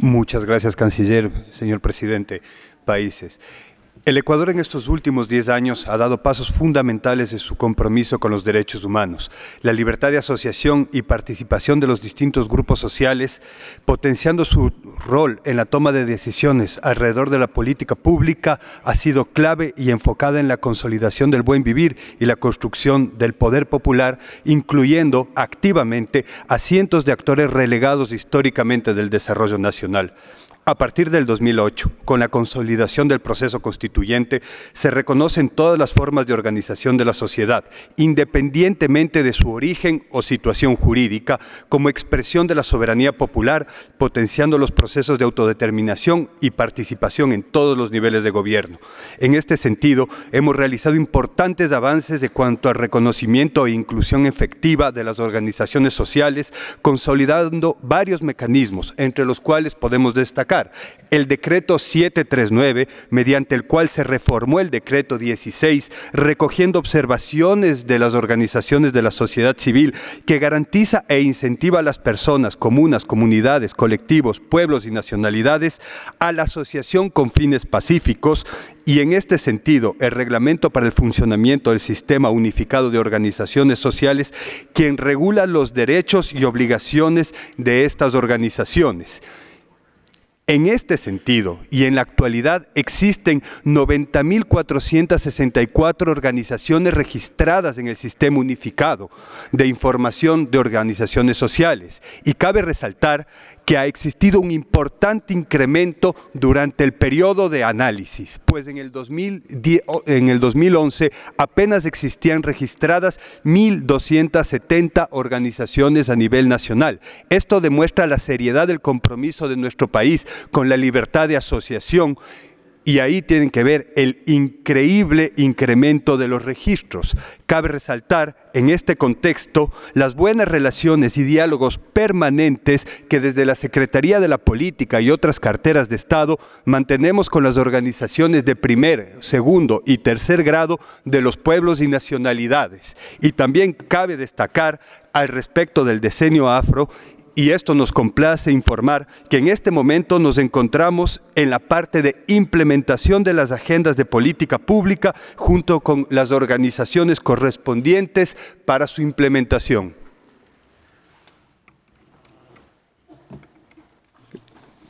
Muchas gracias, canciller, señor presidente. Países. El Ecuador en estos últimos 10 años ha dado pasos fundamentales en su compromiso con los derechos humanos, la libertad de asociación y participación de los distintos grupos sociales, potenciando su rol en la toma de decisiones alrededor de la política pública, ha sido clave y enfocada en la consolidación del buen vivir y la construcción del poder popular, incluyendo activamente a cientos de actores relegados históricamente del desarrollo nacional. A partir del 2008, con la consolidación del proceso constituyente, se reconocen todas las formas de organización de la sociedad, independientemente de su origen o situación jurídica, como expresión de la soberanía popular, potenciando los procesos de autodeterminación y participación en todos los niveles de gobierno. En este sentido, hemos realizado importantes avances en cuanto al reconocimiento e inclusión efectiva de las organizaciones sociales, consolidando varios mecanismos, entre los cuales podemos destacar el decreto 739, mediante el cual se reformó el decreto 16, recogiendo observaciones de las organizaciones de la sociedad civil, que garantiza e incentiva a las personas, comunas, comunidades, colectivos, pueblos y nacionalidades a la asociación con fines pacíficos. Y en este sentido, el Reglamento para el Funcionamiento del Sistema Unificado de Organizaciones Sociales, quien regula los derechos y obligaciones de estas organizaciones. En este sentido, y en la actualidad, existen 90.464 organizaciones registradas en el Sistema Unificado de Información de Organizaciones Sociales. Y cabe resaltar que ha existido un importante incremento durante el periodo de análisis, pues en el 2011 apenas existían registradas 1.270 organizaciones a nivel nacional. Esto demuestra la seriedad del compromiso de nuestro país con la libertad de asociación, y ahí tienen que ver el increíble incremento de los registros. Cabe resaltar en este contexto las buenas relaciones y diálogos permanentes que desde la Secretaría de la Política y otras carteras de Estado mantenemos con las organizaciones de primer, segundo y tercer grado de los pueblos y nacionalidades. Y también cabe destacar al respecto del decenio afro, y esto nos complace informar que en este momento nos encontramos en la parte de implementación de las agendas de política pública junto con las organizaciones correspondientes para su implementación.